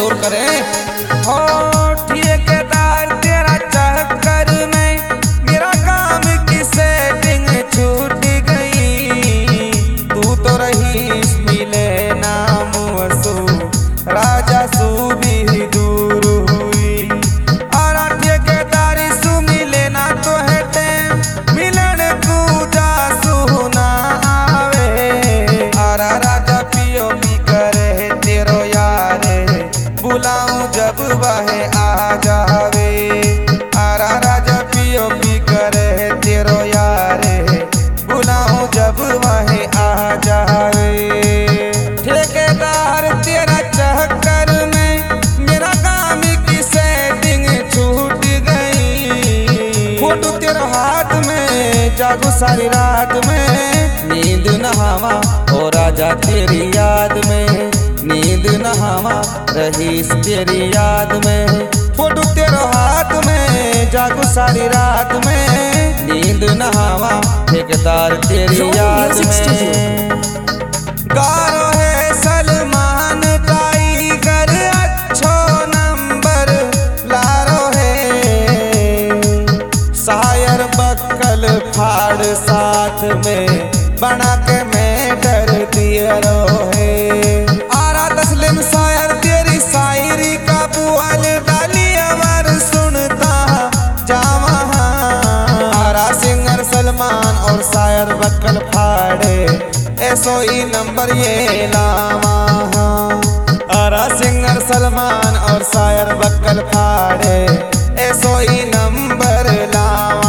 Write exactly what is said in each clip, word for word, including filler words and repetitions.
जरूर करें। हो ठेकेदार तेरा चक्कर में मेरा काम की सेटिंग छूट गई। तू तो रही मिले नाम वसु राजा सु भी दूर हुई। और ठेकेदारी सु मिले ना तो है टेम मिलन तू जा सुना आवे। आरा राजा पियो पी करे तेरो यार बुलाऊं जब वह आ जावे। आरा राजा पियो पी करे तेरो यार बुलाऊं जब वह आ जावे। ठेकेदार तेरा चक्कर में मेरा काम की सेटिंग छूट गई। फोटो तेरा हाथ में जागू सारी रात में नींद नहावा ओ राजा तेरी याद में। नींद नहावा रहीस तेरी याद में। फोटो तेरा हाथ में जागू सारी रात में नींद नहावा ठेकेदार तेरी याद में। गारो है सलमान टाइगर अच्छो नंबर लारो है। शायर बक्कल फाड़ साथ में बना के मैं डर दिया है। आरा तस्लिम शायर तेरी शायरी का बुआल डाली अवर सुनता जावा। आरा सिंगर सलमान और शायर बक्कल फाड़े ऐसो ही नंबर ये लावा। आरा सिंगर सलमान और शायर बक्कल फाड़े ऐसो ही नंबर लावा।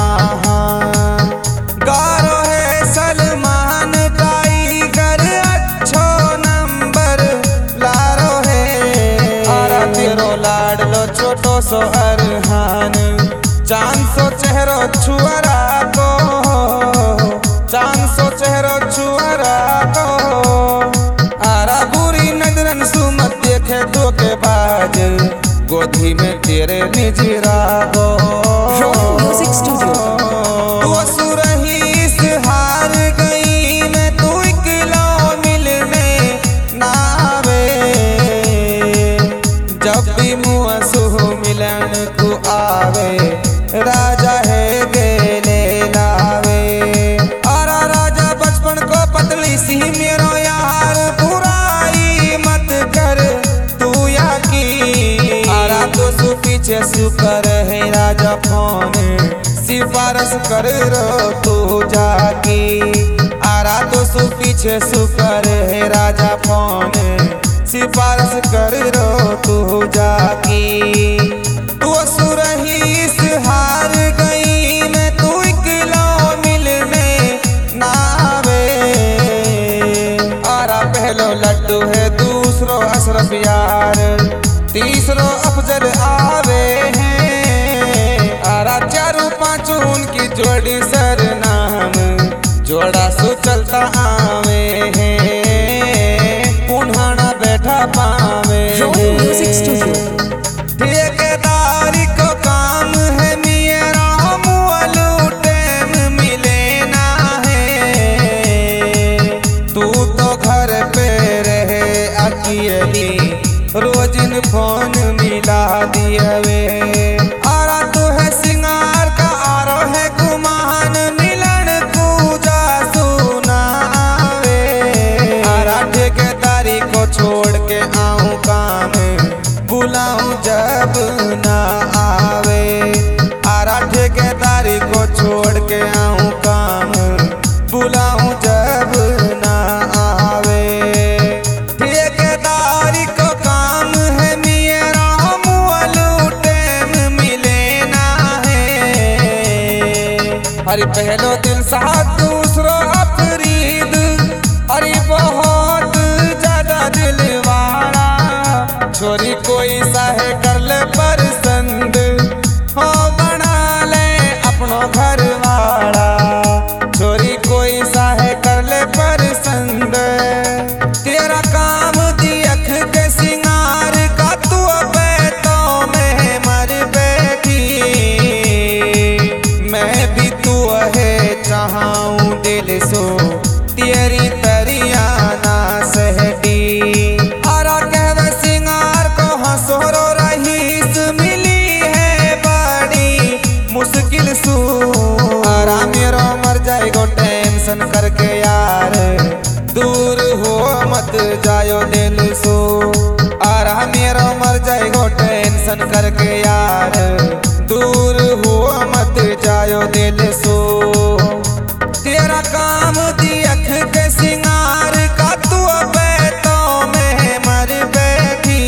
गारो है सलमान टाइगर अच्छो नंबर लारो है। आरा तेरो लाडलो छोटो सो अरहान चांद सो चेहरो छुअरा को। चांद सो चेहरो छुअरा को। आरा बुरी नजरन सुमत देखे तो के बाज गोदी में तेरे निजरा गो। म्यूजिक स्टूडियो तू सुरही से हार गई मैं तू इकलो मिलने ना आवे। जब भी मुँह सुह मिलन को आवे राजा है गेले लावे। आरा राजा बचपन को पतली सी मेरो यार बुराई मत कर तू या की। आरा तो सु पीछे सु कर है राजा फोन सिफारिश कर रो तू जाकी। आरा तो सु पीछे सु कर है राजा फोन सिफारिश कर रो तू जाकी। तू सुरही से हार गई मैं तू इकलो मिलने ना आवे। आरा पहलो लड्डू है दूसरो अशरफ यार तीसरो अफजल आवे हैं। आरा चारू पांचू उनकी जोड़ी सरनाम जोड़ा सु चलता आवे हैं। पुन्हाना बैठा पावे म्यूजिक स्टूडियो ठेकेदारी को काम है मेरा मुअलू टाइम मिले ना है। तू तो घर पे रहे अकेली रोजिन फोन मिला दियवे। आरा तो है सिंगार का आरो है गुमान मिलन पूजा सुना आवे। आरा ठेकेदारी को छोड़ के आऊं काम बुलाऊं जब ना आवे। आरा ठेकेदारी को छोड़ के आऊं काम बुलाऊं जब ना आवे। ठेकेदारी को काम है मेरा मुअलू टाइम मिले ना है। अरे पहलो दिल साथ दूसरो अफरीद अरे बहुत ज्यादा दिल वाला। छोरी कोई साहे कर ले पसंद हो बना ले अपनो घर वाला। छोरी कोई साहे कर ले पसंद तेरा काम दी अख के सिंगार का तू बैतों में मर बैठी। मैं भी तू है चाहूं दिल सो तेरी तरिया ना सहटी। आरा कहवे सिंगार को हंसो करके यार, दूर हो मत जायो दिल सो। आरा मेरा मर जाएगो टेंशन करके यार, दूर हो मत जायो दिल सो। तेरा काम दी अख के सिंगार का तू बैतों में मर बैठी।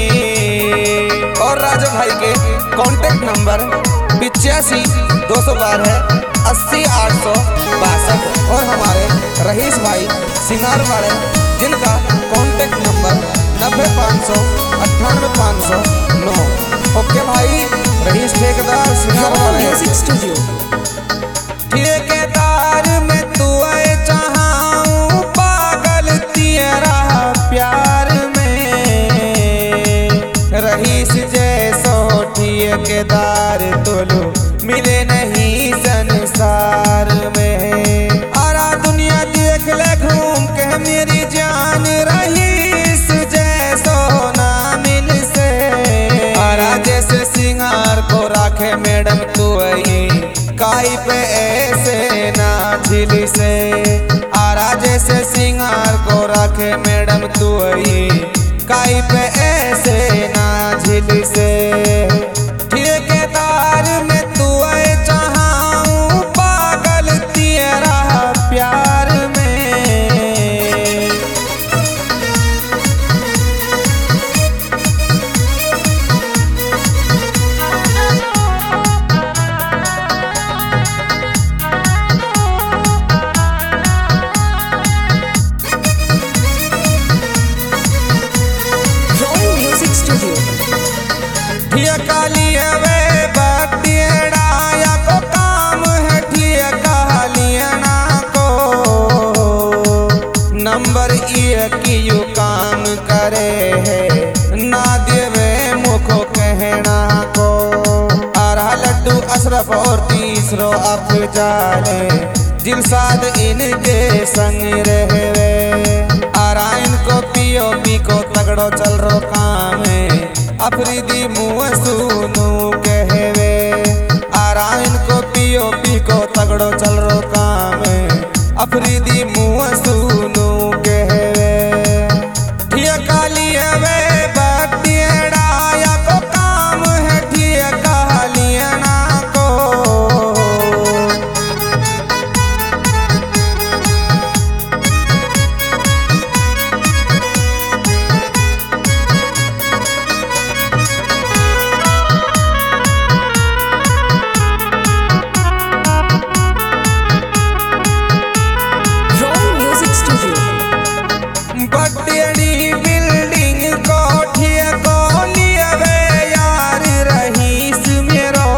और राजा भाई के कॉन्टेक्ट नंबर पिचासी दो सौ बारह अस्सी आठ सौ बासठ और हमारे रहीश भाई सिंगार वाले जिनका कॉन्टेक्ट नंबर नब्बे पाँच सौ अट्ठानवे पाँच सौ नौ। ओके भाई, रहीश ठेकेदार सिंगार Royal वाले। Music Studio. ठेकेदार में तू चाहूं पागल तेरा प्यार में, रहीश जैसो ठेकेदार तुलू मिले नहीं संसार में। आरा दुनिया देख ले घूम के मेरी जान, रहीश जैसो ना मिल से। आरा जैसे सिंगार को राखे मैडम तू आई, काई पे ऐसे ना झिल से। आरा जैसे सिंगार को राखे मैडम तू आई, काई पे ऐसे ना झिल से। ठेकेदार में तू चाहूं पागल तेरा प्यार में। Royal Music Studio. ठियका लिए वे बटियड़ा या को काम है, ठियका लियना को नंबर ये की यू काम करे है, ना देवे मुखो कहना को। आरा लड्डू अशरफ और तीसरो अफजाले दिलसाद इनके संग रहवे। आरा इनको पियो पी को तगड़ो चल रो काम है, अफरीदी मुँह सुनू कहवे। आरा इनको पियो पी को तगड़ो चल रो काम है, अफरीदी मुँह सुनू कहवे। ठियका लिए वे बटियड़ा या को काम है, ठियका लियना को। Royal Music Studio. बड़ी बिल्डिंग कोठी को लियवे यार, रहीश मेरो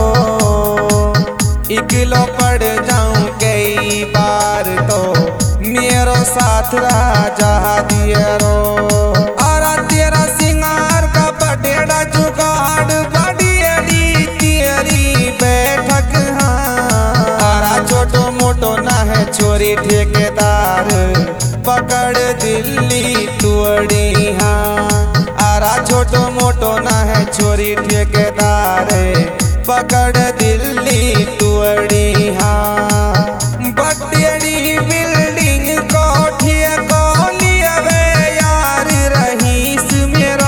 इकलो पड़ जाऊं कई बार तो मेरो साथ राजा दियरो। आरा तेरा सिंगार का बटेड़ा जुगाड़ बड़ी अड़ी तेरी बैठक। हाँ आरा छोटो मोटो ना है छोरी ठेकेदार, पकड़ दिल्ली तुअड़ी। हाँ आरा छोटो मोटो ना है छोरी ठेकेदार, पकड़ दिल्ली तुअड़ी। हाँ बड़ी बिल्डिंग कोठी को लियवे यार, रहीश मेरो।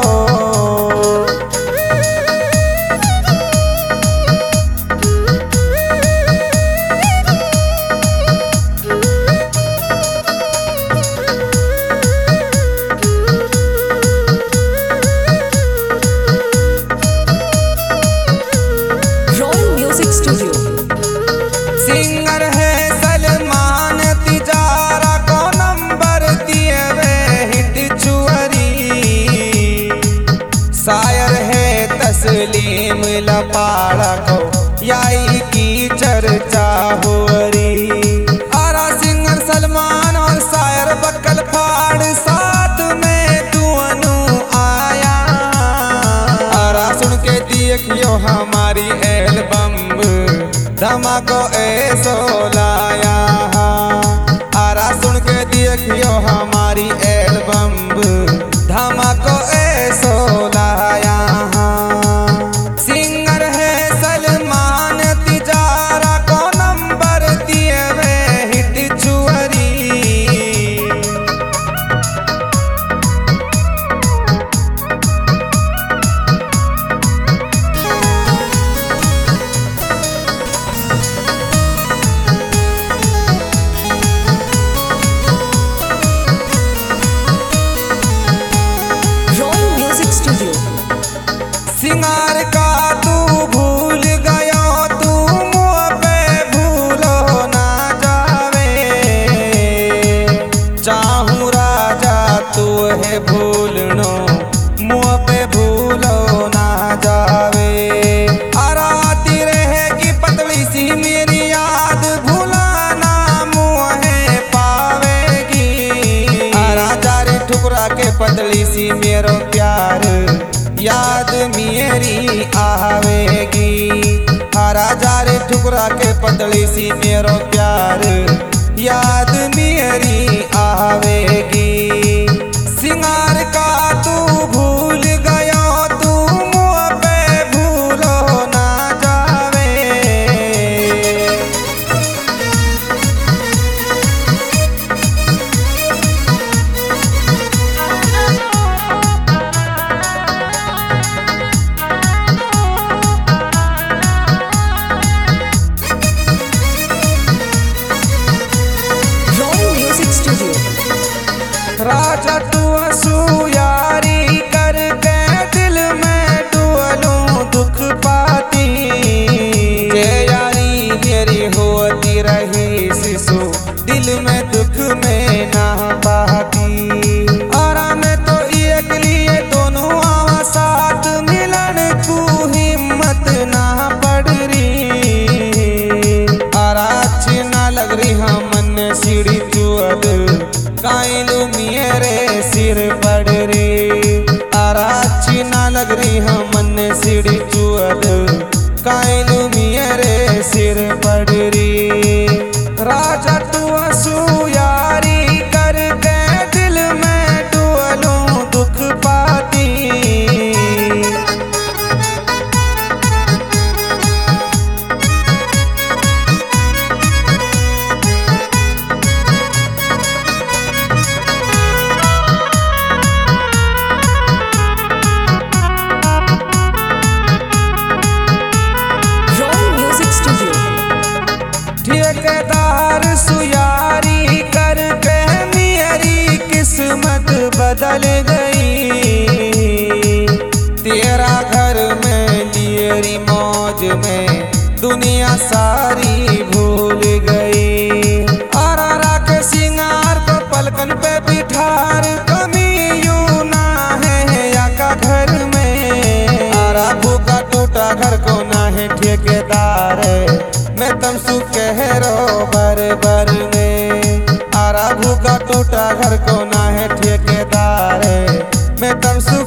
Royal Music Studio. सिंगर है सलमान तिजारा को नंबर दिए वे हिट चुअरी। शायर है तस्लीम लपाड़ा को याई की चर्चा हुरी। आरा सिंगर सलमान और शायर बकल फाड़ साथ में दुअनु आया। आरा सुन के देखियो हमारी एल्बम, धमाको ऐसो लाया। आरा सुन के देखियो हमारी एल्बम, धमाको ऐसो लाया। सिंगर है सलमान तिजारा को नंबर दिए वे हिट चू आवेगी। हरा जारे ठुकरा के पतली सी मेरो प्यार याद मेरी आवेगी। सिंगार का तू भूल गया तू मुँह पे भूलो ना जावे। Royal Music Studio. राजा तू हंसू यारी करके दिल में डुअलूं दुख पाती। ये यारी मेरी होती रही शिशु दिल में दुख में ना पाती। और मैं तो एक लिए दोनों आवा साथ मिलन को हिम्मत ना पड़ रही। और अच्छी ना लग रही हम मन सीढ़ी चुअद काइलू मेरे सिर पड़ रे। और अच्छी ना लग रही हम मन सीढ़ी चुअद काइलू मेरे सिर पड़ रे। राजा तू हंसू यारी करके दिल में डुअलूं दुख पाती। Royal Music Studio. ठेकेदार सुयारी करके मेरी किस्मत बदल गई। तेरा घर में लियरी मौज में दुनिया सारी भूल गई। और राख सिंगार को पलकन पे बिठार कमी यूं ना है या का घर में। और भूखा टूटा घर को ना है ठेकेदार मैं तुम सुख कह रो बर बर में। आरा भूखा टूटा घर को ना है ठेकेदार मैं तुम सुख